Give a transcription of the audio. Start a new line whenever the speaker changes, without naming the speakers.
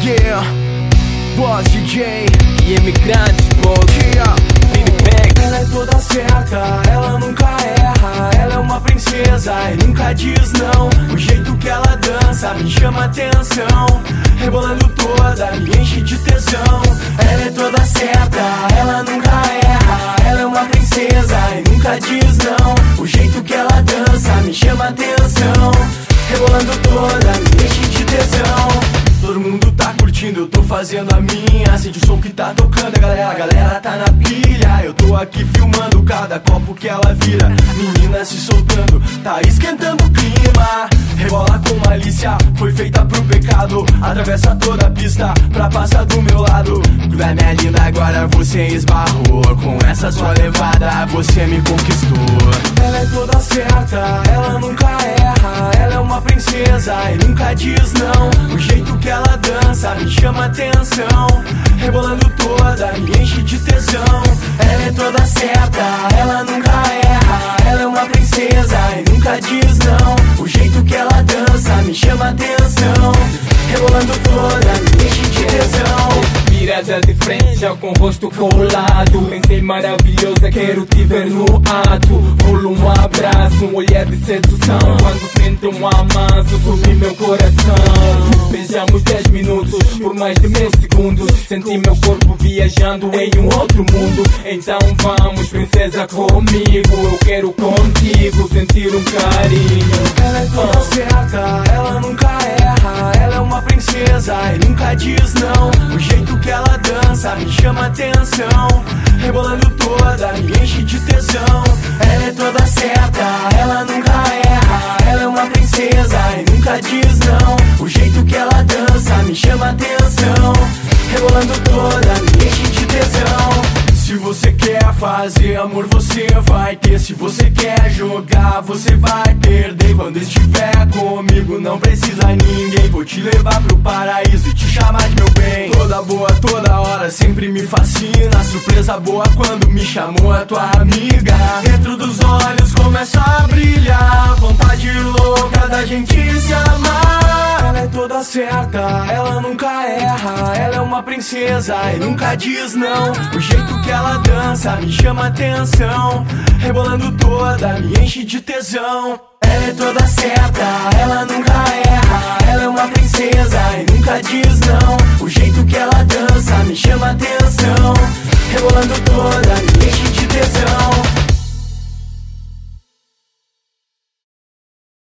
Yeah, Boss DJ
e Imigrantes, pô.
Yeah,
ela é toda certa, ela nunca erra. Ela é uma princesa e nunca diz não. O jeito que ela dança me chama atenção. Rebolando toda, me enche de tesão. Ela é toda certa, ela nunca erra. Ela é uma princesa e nunca diz não. O jeito que ela dança me chama atenção. Rebolando toda, me enche de tesão. Todo mundo tá curtindo, eu tô fazendo a minha. Sente o som que tá tocando, a galera tá na pilha. Eu tô aqui filmando cada copo que ela vira. Menina se soltando, tá esquentando o clima. Rebola com malícia, foi feita pro pecado. Atravessa toda a pista pra passar do meu lado. Vai minha linda, agora você esbarrou. Com essa sua levada, você me conquistou. Ela é toda certa, ela nunca erra. Ela é uma princesa e nunca diz não. O jeito que ela dança me chama atenção. Rebolando toda, me enche de tesão. Ela é toda certa, ela nunca erra. Ela é uma princesa e nunca diz não. O jeito que ela dança me chama atenção. Rebolando toda, me enche de tesão.
Virada de frente, já com o rosto colado. Pensei maravilhosa, quero te ver no ato. Rolo um abraço, um olhar de sedução. Quando sento um amasso sobre meu coração. Beijamos 10 minutos, por mais de meio segundos. Senti meu corpo viajando em um outro mundo. Então vamos, princesa, comigo. Eu quero contigo sentir um carinho.
Ela é toda certa, ela nunca erra. Ela é uma princesa e nunca diz não. O jeito que ela dança me chama atenção. Rebolando toda, me enche de tesão. Ela é toda certa, ela nunca erra. Ela é uma princesa e nunca diz não. O jeito que ela dança me chama atenção. Rebolando toda, me enche de tesão. Se você quer fazer amor, você vai ter. Se você quer jogar, você vai perder. Quando estiver comigo, não precisa ninguém. Vou te levar pro paraíso e te chamar de meu bem. Toda boa, toda hora, sempre me fascina. Surpresa boa quando me chamou a tua amiga. Dentro dos olhos começa a brilhar. Vontade louca da gente se amar. Ela é toda certa, ela nunca erra. Ela é uma princesa e nunca diz não. O jeito que ela dança me chama atenção. Rebolando toda, me enche de tesão. Ela é toda certa, ela nunca erra. Ela é uma princesa e nunca diz não. O jeito que ela dança me chama atenção. Rebolando toda,